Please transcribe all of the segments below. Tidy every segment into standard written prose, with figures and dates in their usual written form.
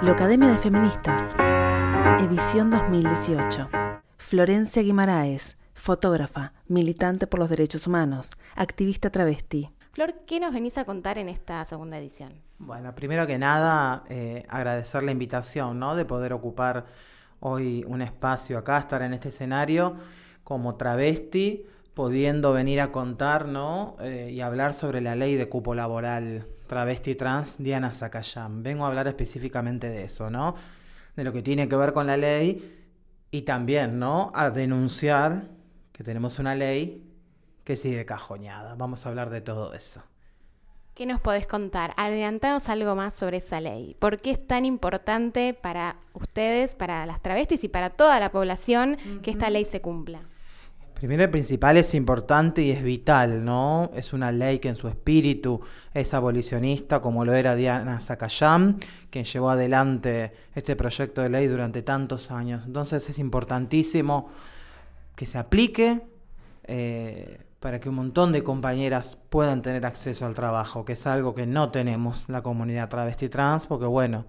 La Academia de Feministas, edición 2018. Florencia Guimaraes, fotógrafa, militante por los derechos humanos, activista travesti. Flor, ¿qué nos venís a contar en esta segunda edición? Bueno, primero que nada, agradecer la invitación, ¿no? De poder ocupar hoy un espacio acá, estar en este escenario como travesti, pudiendo venir a contar, ¿no? Y hablar sobre la ley de cupo laboral travesti trans Diana Zacayán. Vengo a hablar específicamente de eso, ¿no? De lo que tiene que ver con la ley y también, ¿no? A denunciar que tenemos una ley que sigue cajoneada. Vamos a hablar de todo eso. ¿Qué nos podés contar? Adelantanos algo más sobre esa ley. ¿Por qué es tan importante para ustedes, para las travestis y para toda la población que esta ley se cumpla? Primero y principal, es importante y es vital, ¿no? Es una ley que en su espíritu es abolicionista, como lo era Diana Zacayán, quien llevó adelante este proyecto de ley durante tantos años. Entonces es importantísimo que se aplique para que un montón de compañeras puedan tener acceso al trabajo, que es algo que no tenemos la comunidad travesti trans, porque bueno,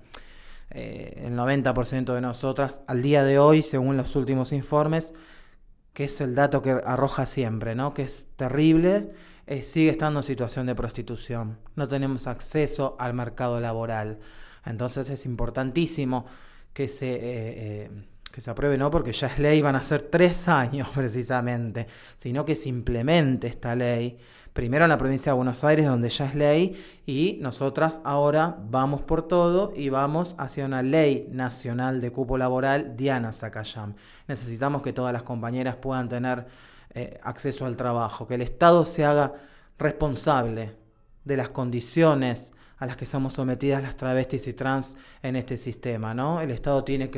el 90% de nosotras al día de hoy, según los últimos informes, que es el dato que arroja siempre, ¿no? Que es terrible, sigue estando en situación de prostitución. No tenemos acceso al mercado laboral. Entonces es importantísimo que se apruebe, no porque ya es ley, van a ser 3 años precisamente, sino que se implemente esta ley, primero en la provincia de Buenos Aires, donde ya es ley, y nosotras ahora vamos por todo y vamos hacia una ley nacional de cupo laboral Diana Zacayán. Necesitamos que todas las compañeras puedan tener acceso al trabajo, que el Estado se haga responsable de las condiciones a las que somos sometidas las travestis y trans en este sistema, ¿no? El Estado tiene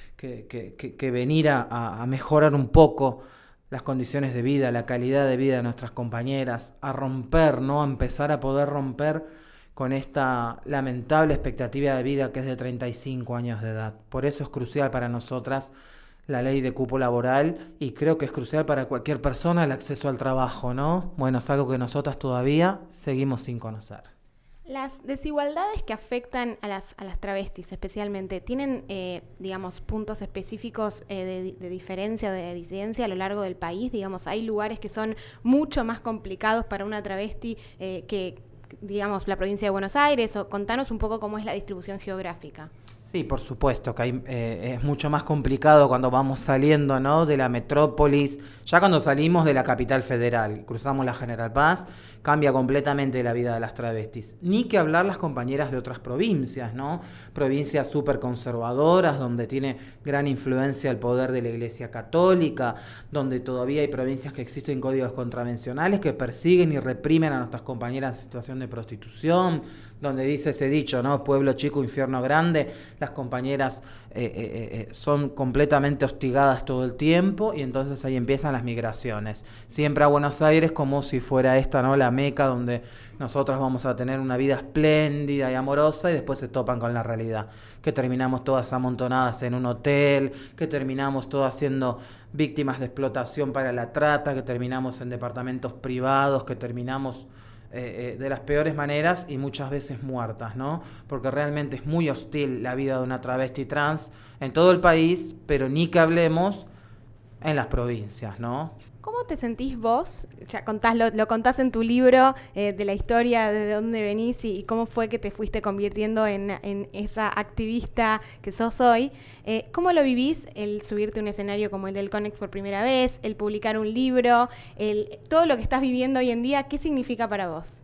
que venir a mejorar un poco las condiciones de vida, la calidad de vida de nuestras compañeras, a romper, ¿no? A empezar a poder romper con esta lamentable expectativa de vida que es de 35 años de edad. Por eso es crucial para nosotras la ley de cupo laboral y creo que es crucial para cualquier persona el acceso al trabajo, ¿no? Bueno, es algo que nosotras todavía seguimos sin conocer. Las desigualdades que afectan a las travestis especialmente, ¿tienen, digamos, puntos específicos de diferencia, de disidencia a lo largo del país? Digamos, ¿hay lugares que son mucho más complicados para una travesti que, digamos, la provincia de Buenos Aires? O contanos un poco cómo es la distribución geográfica. Sí, por supuesto que es mucho más complicado cuando vamos saliendo, ¿no? De la metrópolis. Ya cuando salimos de la capital federal, cruzamos la General Paz, cambia completamente la vida de las travestis. Ni que hablar las compañeras de otras provincias, ¿no? Provincias súper conservadoras, donde tiene gran influencia el poder de la Iglesia Católica, donde todavía hay provincias que existen códigos contravencionales que persiguen y reprimen a nuestras compañeras en situación de prostitución, donde dice ese dicho, ¿no? Pueblo chico, infierno grande. Las compañeras son completamente hostigadas todo el tiempo y entonces ahí empiezan las migraciones. Siempre a Buenos Aires como si fuera esta, ¿no? La meca donde nosotros vamos a tener una vida espléndida y amorosa y después se topan con la realidad. Que terminamos todas amontonadas en un hotel, que terminamos todas siendo víctimas de explotación para la trata, que terminamos en departamentos privados, que terminamos de las peores maneras y muchas veces muertas, ¿no? Porque realmente es muy hostil la vida de una travesti trans en todo el país, pero ni que hablemos en las provincias, ¿no? ¿Cómo te sentís vos? Ya lo contás en tu libro de la historia de dónde venís y cómo fue que te fuiste convirtiendo en esa activista que sos hoy. ¿Cómo lo vivís el subirte a un escenario como el del Conex por primera vez, el publicar un libro, todo lo que estás viviendo hoy en día? ¿Qué significa para vos?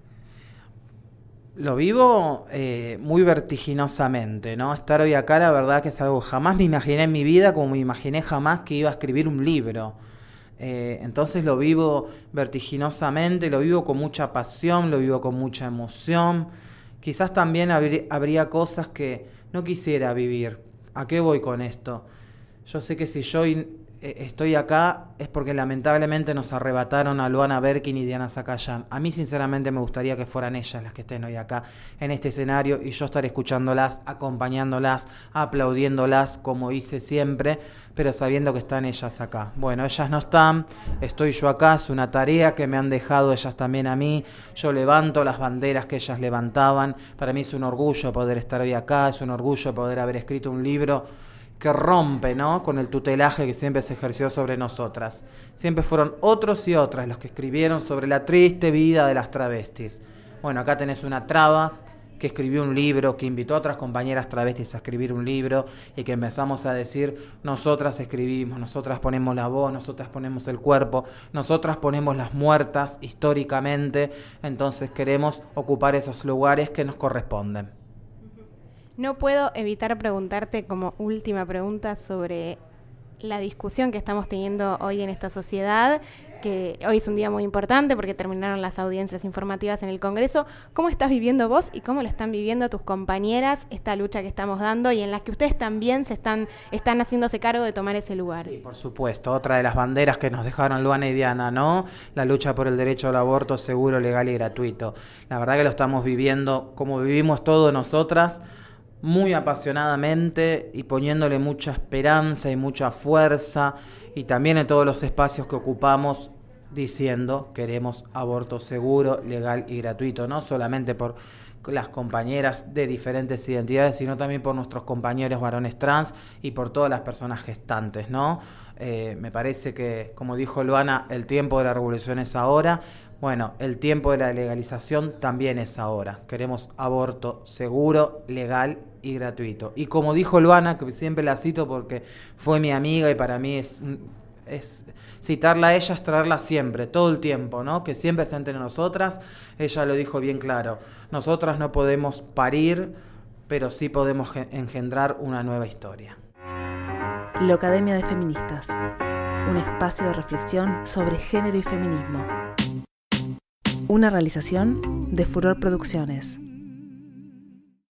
Lo vivo muy vertiginosamente, ¿no? Estar hoy acá, la verdad que es algo que jamás me imaginé en mi vida, como me imaginé jamás que iba a escribir un libro. Entonces lo vivo vertiginosamente, lo vivo con mucha pasión, lo vivo con mucha emoción. Quizás también habría cosas que no quisiera vivir. ¿A qué voy con esto? Yo sé que si yo estoy acá es porque lamentablemente nos arrebataron a Luana Berkin y Diana Zacayán. A mí sinceramente me gustaría que fueran ellas las que estén hoy acá en este escenario y yo estar escuchándolas, acompañándolas, aplaudiéndolas como hice siempre, pero sabiendo que están ellas acá. Bueno, ellas no están, estoy yo acá, es una tarea que me han dejado ellas también a mí. Yo levanto las banderas que ellas levantaban. Para mí es un orgullo poder estar hoy acá, es un orgullo poder haber escrito un libro que rompe, ¿no?, con el tutelaje que siempre se ejerció sobre nosotras. Siempre fueron otros y otras los que escribieron sobre la triste vida de las travestis. Bueno, acá tenés una traba que escribió un libro, que invitó a otras compañeras travestis a escribir un libro y que empezamos a decir, nosotras escribimos, nosotras ponemos la voz, nosotras ponemos el cuerpo, nosotras ponemos las muertas históricamente, entonces queremos ocupar esos lugares que nos corresponden. No puedo evitar preguntarte como última pregunta sobre la discusión que estamos teniendo hoy en esta sociedad, que hoy es un día muy importante porque terminaron las audiencias informativas en el Congreso. ¿Cómo estás viviendo vos y cómo lo están viviendo tus compañeras esta lucha que estamos dando y en la que ustedes también están haciéndose cargo de tomar ese lugar? Sí, por supuesto. Otra de las banderas que nos dejaron Luana y Diana, ¿no? La lucha por el derecho al aborto seguro, legal y gratuito. La verdad que lo estamos viviendo como vivimos todos nosotras, muy apasionadamente y poniéndole mucha esperanza y mucha fuerza, y también en todos los espacios que ocupamos diciendo queremos aborto seguro, legal y gratuito, no solamente por las compañeras de diferentes identidades, sino también por nuestros compañeros varones trans y por todas las personas gestantes, ¿no? Me parece que, como dijo Luana, el tiempo de la revolución es ahora. Bueno, el tiempo de la legalización también es ahora. Queremos aborto seguro, legal y gratuito. Y como dijo Luana, que siempre la cito porque fue mi amiga y para mí es citarla a ella, es traerla siempre, todo el tiempo, ¿no? Que siempre está entre nosotras. Ella lo dijo bien claro. Nosotras no podemos parir, pero sí podemos engendrar una nueva historia. La Academia de Feministas, un espacio de reflexión sobre género y feminismo. Una realización de Furor Producciones.